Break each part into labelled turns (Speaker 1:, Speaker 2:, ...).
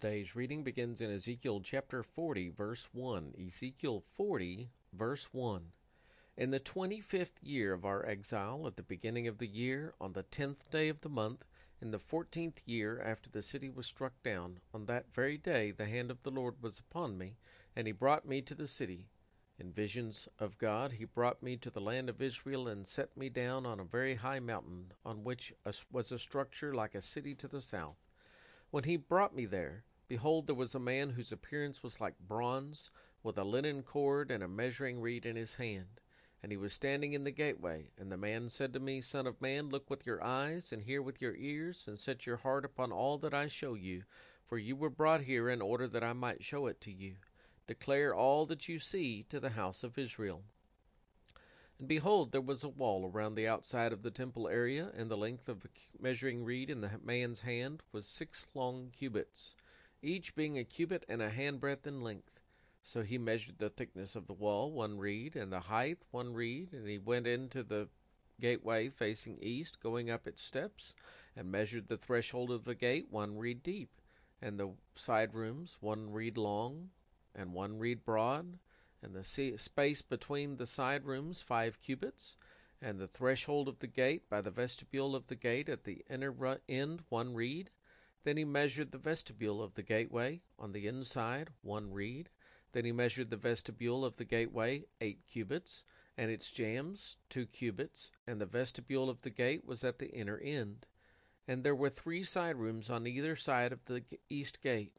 Speaker 1: Today's reading begins in Ezekiel chapter 40, verse 1. Ezekiel 40, verse 1. In the 25th year of our exile, at the beginning of the year, on the 10th day of the month, in the 14th year after the city was struck down, on that very day the hand of the Lord was upon me, and he brought me to the city. In visions of God he brought me to the land of Israel and set me down on a very high mountain, on which was a structure like a city to the south. When he brought me there, behold, there was a man whose appearance was like bronze, with a linen cord and a measuring reed in his hand. And he was standing in the gateway. And the man said to me, Son of man, look with your eyes, and hear with your ears, and set your heart upon all that I show you. For you were brought here in order that I might show it to you. Declare all that you see to the house of Israel. And behold, there was a wall around the outside of the temple area, and the length of the measuring reed in the man's hand was 6 long cubits, each being a cubit and a handbreadth in length. So he measured the thickness of the wall, 1 reed, and the height, 1 reed, and he went into the gateway facing east, going up its steps, and measured the threshold of the gate, 1 reed deep, and the side rooms, 1 reed long, and 1 reed broad, and the space between the side rooms 5 cubits, and the threshold of the gate by the vestibule of the gate at the inner end 1 reed. Then he measured the vestibule of the gateway on the inside 1 reed. Then he measured the vestibule of the gateway 8 cubits, and its jambs 2 cubits, and the vestibule of the gate was at the inner end. And there were 3 side rooms on either side of the east gate.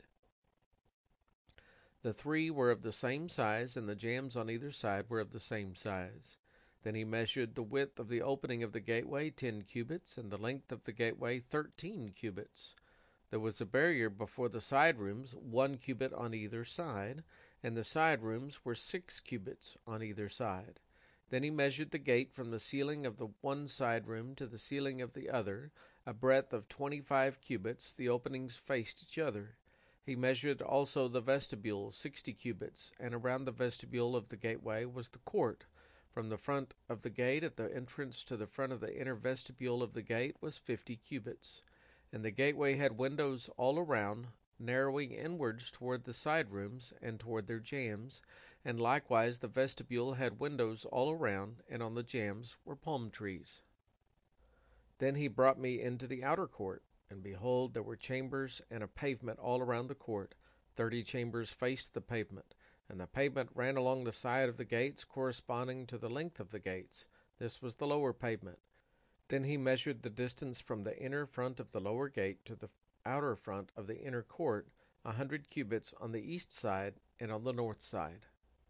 Speaker 1: The 3 were of the same size, and the jambs on either side were of the same size. Then he measured the width of the opening of the gateway 10 cubits, and the length of the gateway 13 cubits. There was a barrier before the side rooms, 1 cubit on either side, and the side rooms were 6 cubits on either side. Then he measured the gate from the ceiling of the one side room to the ceiling of the other, a breadth of 25 cubits. The openings faced each other. He measured also the vestibule 60 cubits, and around the vestibule of the gateway was the court. From the front of the gate at the entrance to the front of the inner vestibule of the gate was 50 cubits. And the gateway had windows all around, narrowing inwards toward the side rooms and toward their jambs, and likewise the vestibule had windows all around, and on the jambs were palm trees. Then he brought me into the outer court. And behold, there were chambers and a pavement all around the court. 30 chambers faced the pavement, and the pavement ran along the side of the gates, corresponding to the length of the gates. This was the lower pavement. Then he measured the distance from the inner front of the lower gate to the outer front of the inner court, 100 cubits on the east side and on the north side.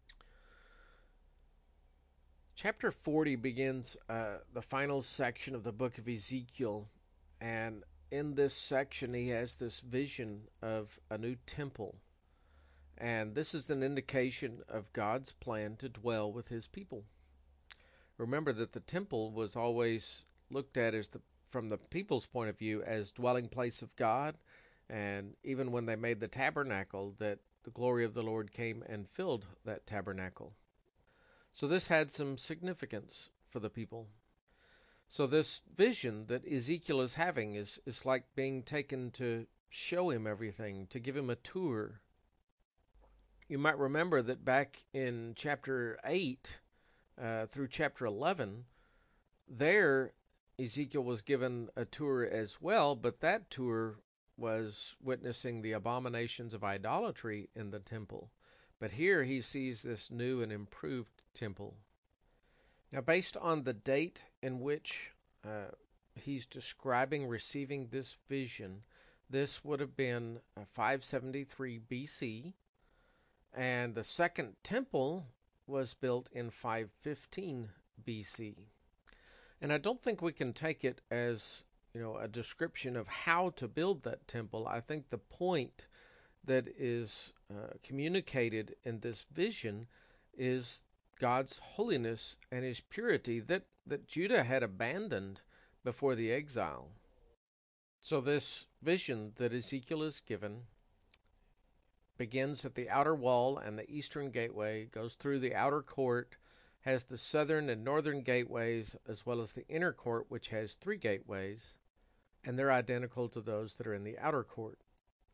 Speaker 1: Chapter 40 begins the final section of the book of Ezekiel, and in this section he has this vision of a new temple, and this is an indication of God's plan to dwell with his people. Remember that the temple was always looked at as from the people's point of view as dwelling place of God, and even when they made the tabernacle, that the glory of the Lord came and filled that tabernacle. So this had some significance for the people. So this vision that Ezekiel is having is like being taken to show him everything, to give him a tour. You might remember that back in chapter 8 through chapter 11, there Ezekiel was given a tour as well, but that tour was witnessing the abominations of idolatry in the temple. But here he sees this new and improved temple. Now, based on the date in which he's describing receiving this vision, this would have been 573 BC, and the second temple was built in 515 BC. And I don't think we can take it as, a description of how to build that temple. I think the point that is communicated in this vision is God's holiness and his purity that Judah had abandoned before the exile. So this vision that Ezekiel is given begins at the outer wall and the eastern gateway, goes through the outer court, has the southern and northern gateways, as well as the inner court, which has 3 gateways, and they're identical to those that are in the outer court.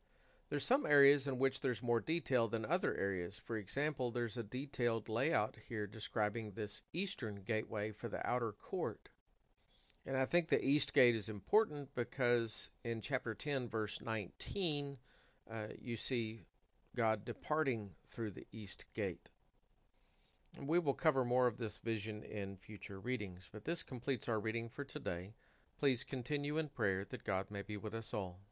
Speaker 1: There's some areas in which there's more detail than other areas. For example, there's a detailed layout here describing this eastern gateway for the outer court. And I think the east gate is important because in chapter 10, verse 19, you see God departing through the east gate. And we will cover more of this vision in future readings, but this completes our reading for today. Please continue in prayer that God may be with us all.